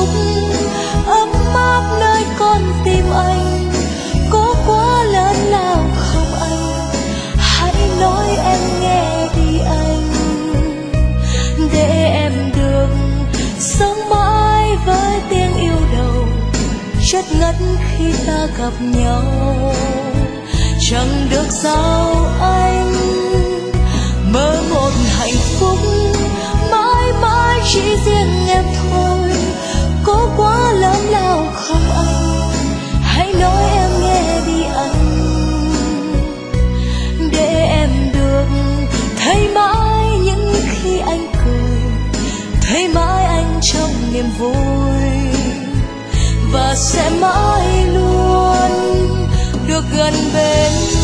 phúc ấm áp nơi con tim anh. Có quá lớn lao không anh, hãy nói em nghe đi anh, để em được sống mãi với tiếng yêu đầu chất ngất khi ta gặp nhau. Chẳng được sao anh mơ một hạnh phúc mãi mãi chỉ riêng em thôi. Có quá lớn lao không anh, hãy nói em nghe đi anh, để em được thấy mãi những khi anh cười, thấy mãi anh trong niềm vui, và sẽ mãi luôn được gần bên